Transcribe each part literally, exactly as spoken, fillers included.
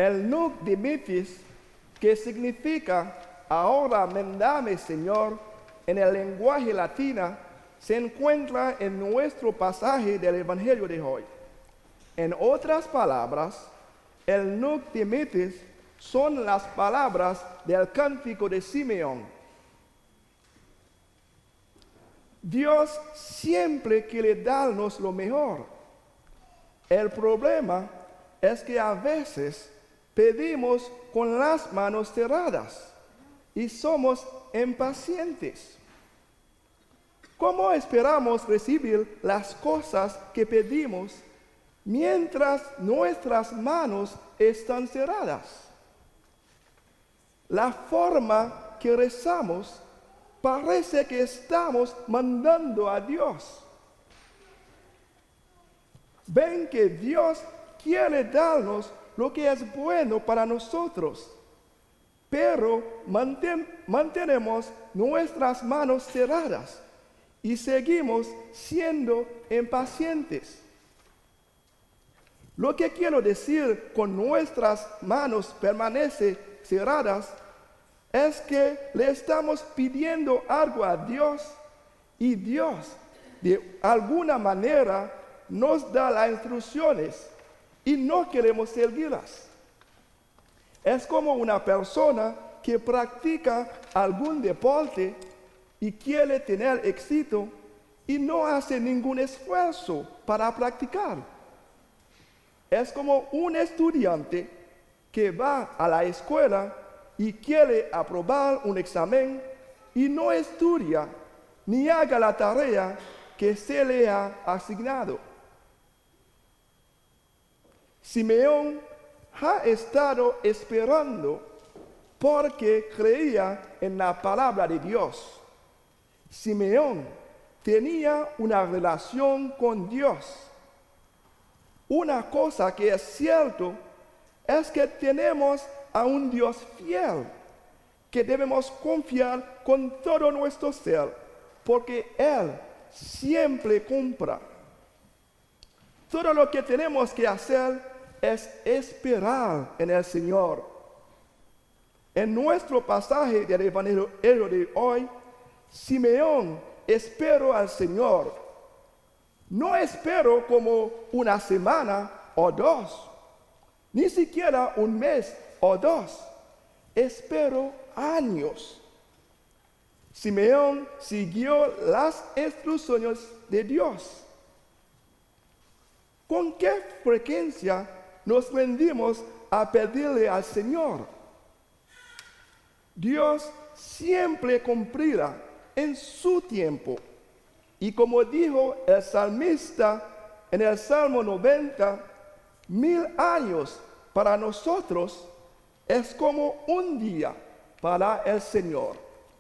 El Nunc Dimittis, que significa ahora mandame, Señor, en el lenguaje latino, se encuentra en nuestro pasaje del Evangelio de hoy. En otras palabras, el Nunc Dimittis son las palabras del cántico de Simeón. Dios siempre quiere darnos lo mejor. El problema es que a veces pedimos con las manos cerradas y somos impacientes. ¿Cómo esperamos recibir las cosas que pedimos mientras nuestras manos están cerradas? La forma que rezamos parece que estamos mandando a Dios. Ven que Dios quiere darnos lo que es bueno para nosotros, pero manten, mantenemos nuestras manos cerradas y seguimos siendo impacientes. Lo que quiero decir con nuestras manos permanecen cerradas es que le estamos pidiendo algo a Dios y Dios de alguna manera nos da las instrucciones y no queremos seguirlas. Es como una persona que practica algún deporte y quiere tener éxito y no hace ningún esfuerzo para practicar. Es como un estudiante que va a la escuela y quiere aprobar un examen y no estudia ni haga la tarea que se le ha asignado. Simeón ha estado esperando porque creía en la palabra de Dios. Simeón tenía una relación con Dios. Una cosa que es cierto es que tenemos a un Dios fiel, que debemos confiar con todo nuestro ser, porque Él siempre cumple. Todo lo que tenemos que hacer es esperar en el Señor. En nuestro pasaje del Evangelio de hoy, Simeón esperó al Señor. No espero como una semana o dos, ni siquiera un mes o dos. Espero años. Simeón siguió las instrucciones de Dios. ¿Con qué frecuencia nos rendimos a pedirle al Señor? Dios siempre cumplirá en su tiempo. Y como dijo el salmista en el Salmo noventa, mil años para nosotros es como un día para el Señor.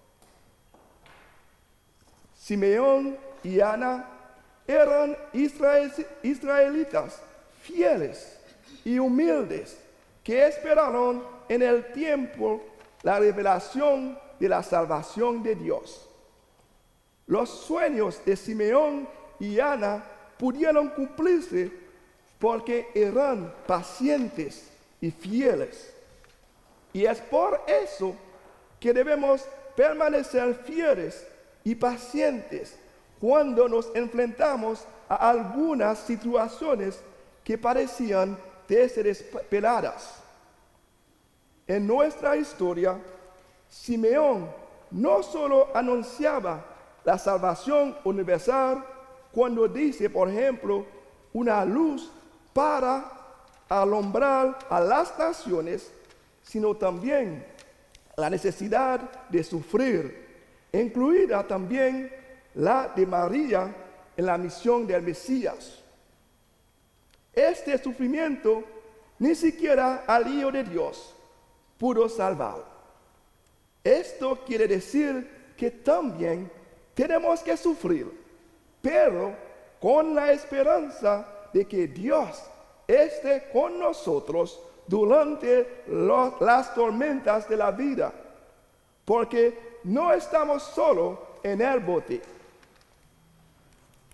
Simeón y Ana eran israelitas fieles y humildes que esperaron en el tiempo la revelación de la salvación de Dios. Los sueños de Simeón y Ana pudieron cumplirse porque eran pacientes y fieles. Y es por eso que debemos permanecer fieles y pacientes cuando nos enfrentamos a algunas situaciones que parecían desesperadas. En nuestra historia, Simeón no solo anunciaba la salvación universal cuando dice, por ejemplo, una luz para alumbrar a las naciones, sino también la necesidad de sufrir, incluida también la de María en la misión del Mesías. Este sufrimiento ni siquiera al Hijo de Dios pudo salvar. Esto quiere decir que también tenemos que sufrir, pero con la esperanza de que Dios esté con nosotros durante los, las tormentas de la vida, porque no estamos solo en el bote.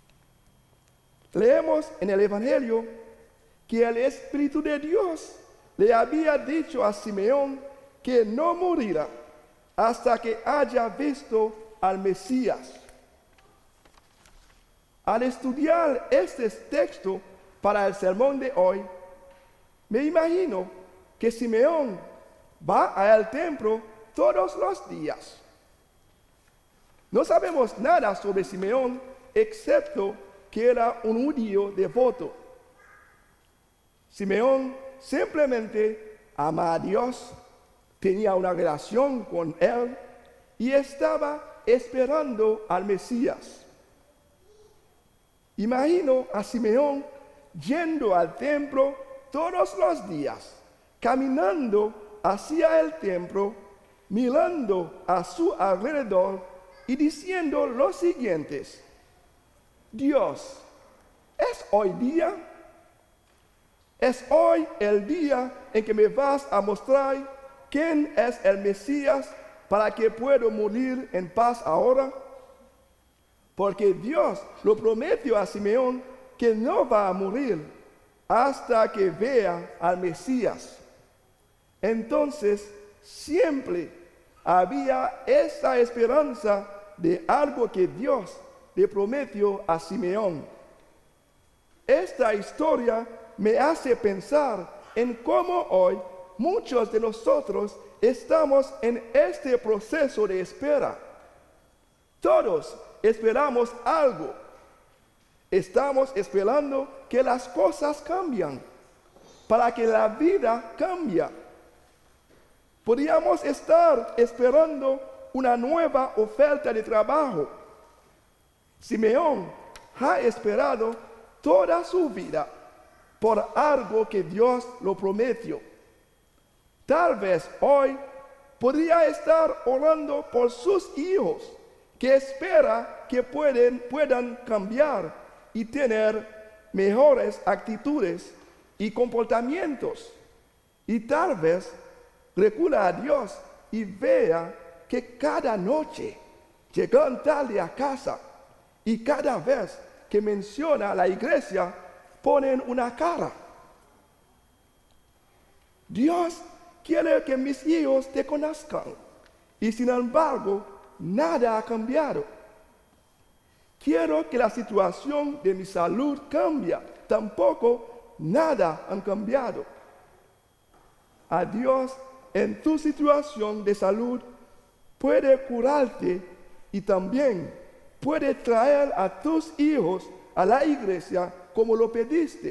Leemos en el Evangelio que el Espíritu de Dios le había dicho a Simeón que no morirá hasta que haya visto al Mesías. Al estudiar este texto para el sermón de hoy, me imagino que Simeón va al templo todos los días. No sabemos nada sobre Simeón, excepto que era un judío devoto. Simeón simplemente ama a Dios, tenía una relación con Él y estaba esperando al Mesías. Imagino a Simeón yendo al templo todos los días, caminando hacia el templo, mirando a su alrededor y diciendo lo siguiente: Dios, ¿es hoy día? ¿Es hoy el día en que me vas a mostrar quién es el Mesías para que pueda morir en paz ahora? Porque Dios lo prometió a Simeón que no va a morir hasta que vea al Mesías. Entonces, siempre había esa esperanza de algo que Dios le prometió a Simeón. Esta historia me hace pensar en cómo hoy muchos de nosotros estamos en este proceso de espera. Todos esperamos algo. Estamos esperando que las cosas cambien, para que la vida cambie. Podríamos estar esperando una nueva oferta de trabajo. Simeón ha esperado toda su vida por algo que Dios lo prometió. Tal vez hoy podría estar orando por sus hijos, que espera que pueden, puedan cambiar y tener mejores actitudes y comportamientos. Y tal vez recurra a Dios y vea que cada noche llegan tarde a casa y cada vez que menciona la iglesia ponen una cara. Dios quiere que mis hijos te conozcan y sin embargo nada ha cambiado. Quiero que la situación de mi salud cambie, tampoco nada ha cambiado. A Dios en tu situación de salud puede curarte y también puede traer a tus hijos a la iglesia como lo pediste.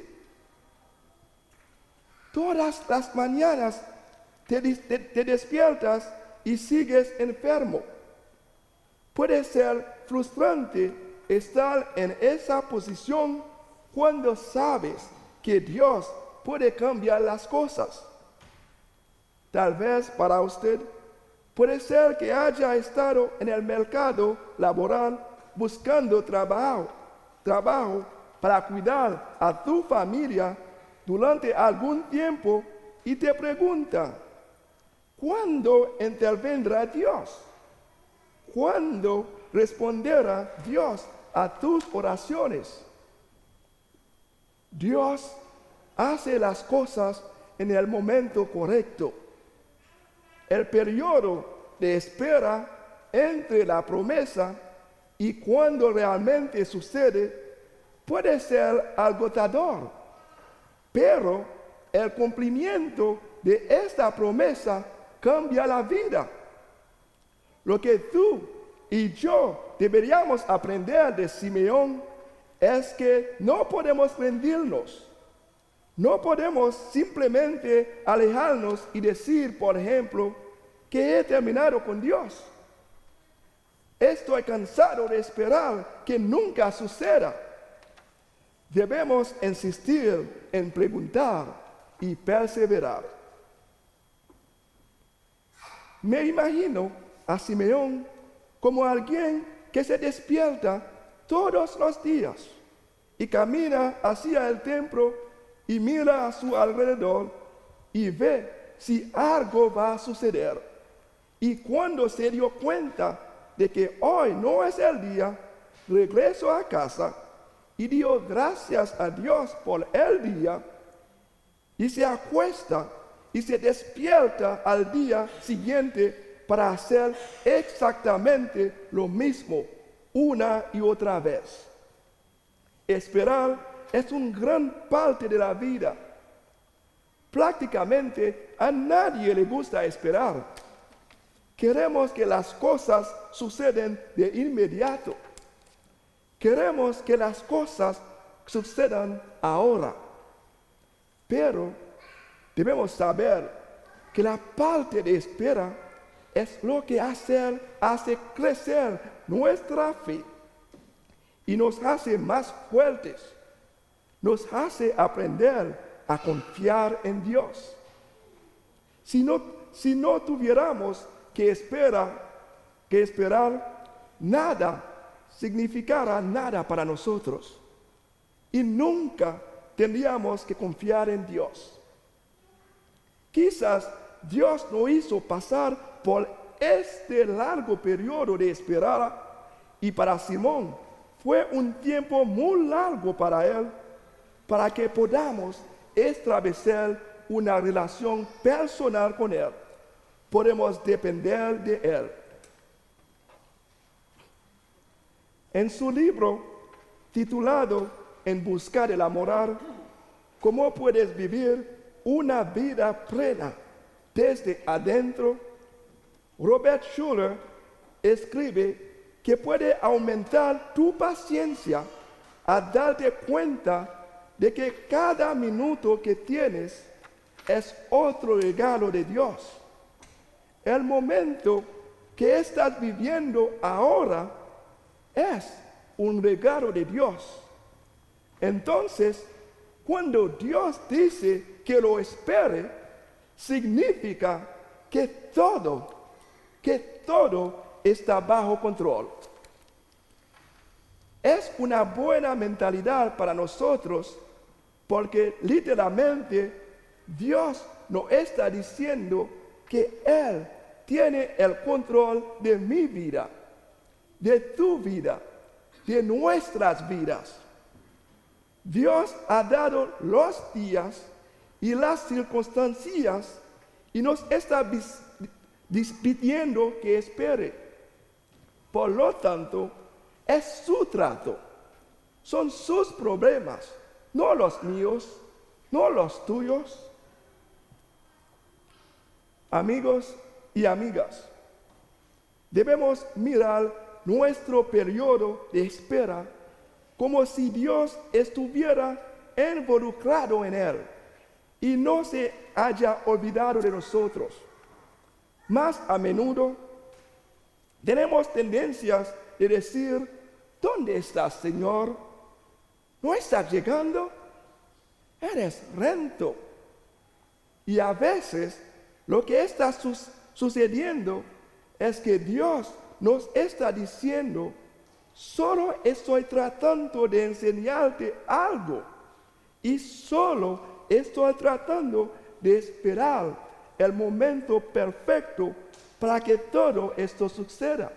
Todas las mañanas te, te, te despiertas y sigues enfermo. Puede ser frustrante estar en esa posición cuando sabes que Dios puede cambiar las cosas. Tal vez para usted puede ser que haya estado en el mercado laboral buscando trabajo, trabajo para cuidar a tu familia durante algún tiempo y te pregunta, ¿cuándo intervendrá Dios? ¿Cuándo responderá Dios a tus oraciones? Dios hace las cosas en el momento correcto. El periodo de espera entre la promesa y cuando realmente sucede puede ser agotador, pero el cumplimiento de esta promesa cambia la vida. Lo que tú y yo deberíamos aprender de Simeón es que no podemos rendirnos. No podemos simplemente alejarnos y decir, por ejemplo, que he terminado con Dios. Estoy cansado de esperar que nunca suceda. Debemos insistir en preguntar y perseverar. Me imagino a Simeón como alguien que se despierta todos los días y camina hacia el templo y mira a su alrededor y ve si algo va a suceder. Y cuando se dio cuenta de que hoy no es el día, regresó a casa y dio gracias a Dios por el día y se acuesta y se despierta al día siguiente para hacer exactamente lo mismo una y otra vez. Esperar es una gran parte de la vida. Prácticamente a nadie le gusta esperar. Queremos que las cosas sucedan de inmediato. Queremos que las cosas sucedan ahora. Pero debemos saber que la parte de espera es lo que hace, hace crecer nuestra fe y nos hace más fuertes. Nos hace aprender a confiar en Dios. Si no, si no tuviéramos que esperar, que esperar, nada significará nada para nosotros. Y nunca tendríamos que confiar en Dios. Quizás Dios nos hizo pasar por este largo periodo de esperar, y para Simón fue un tiempo muy largo para él, para que podamos establecer una relación personal con él. Podemos depender de él. En su libro titulado En busca del amor, ¿cómo puedes vivir una vida plena desde adentro?, Robert Schuller escribe que puede aumentar tu paciencia a darte cuenta de que cada minuto que tienes es otro regalo de Dios. El momento que estás viviendo ahora es un regalo de Dios. Entonces, cuando Dios dice que lo espere, significa que todo, que todo está bajo control. Es una buena mentalidad para nosotros, porque literalmente Dios nos está diciendo que Él tiene el control de mi vida, de tu vida, de nuestras vidas. Dios ha dado los días y las circunstancias y nos está pidiendo que espere. Por lo tanto, es su trato, son sus problemas, no los míos, no los tuyos. Amigos y amigas, debemos mirar nuestro periodo de espera como si Dios estuviera involucrado en él y no se haya olvidado de nosotros. Más a menudo tenemos tendencias de decir: ¿dónde estás, Señor? ¿No estás llegando? Eres lento. Y a veces lo que está su- sucediendo es que Dios nos está diciendo: solo estoy tratando de enseñarte algo y solo estoy tratando de esperar el momento perfecto para que todo esto suceda.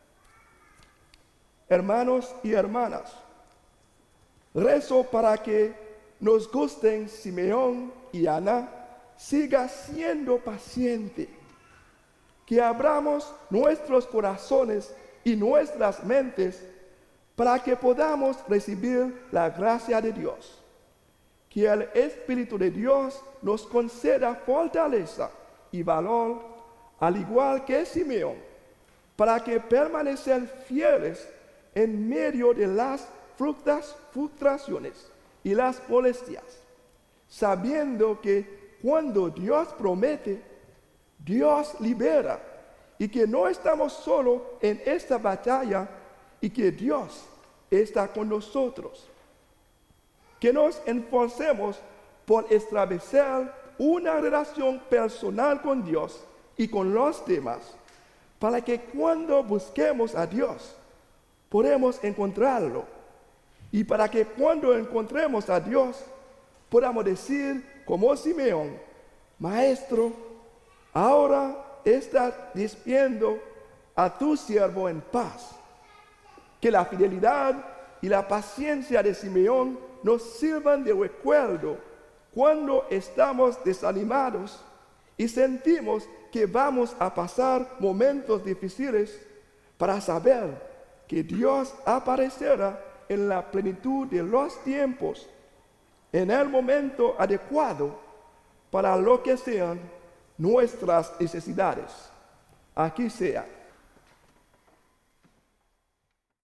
Hermanos y hermanas, rezo para que nos gusten Simeón y Ana, siga siendo paciente, que abramos nuestros corazones y nuestras mentes para que podamos recibir la gracia de Dios. Que el Espíritu de Dios nos conceda fortaleza y valor, al igual que Simeón, para que permanecer fieles en medio de las frustraciones y las molestias, sabiendo que cuando Dios promete, Dios libera, y que no estamos solos en esta batalla y que Dios está con nosotros. Que nos esforcemos por establecer una relación personal con Dios y con los demás, para que cuando busquemos a Dios, podamos encontrarlo. Y para que cuando encontremos a Dios, podamos decir como Simeón: Maestro, ahora estás despidiendo a tu siervo en paz. Que la fidelidad y la paciencia de Simeón nos sirvan de recuerdo cuando estamos desanimados y sentimos que vamos a pasar momentos difíciles, para saber que Dios aparecerá en la plenitud de los tiempos, en el momento adecuado para lo que sean nuestras necesidades. Aquí sea.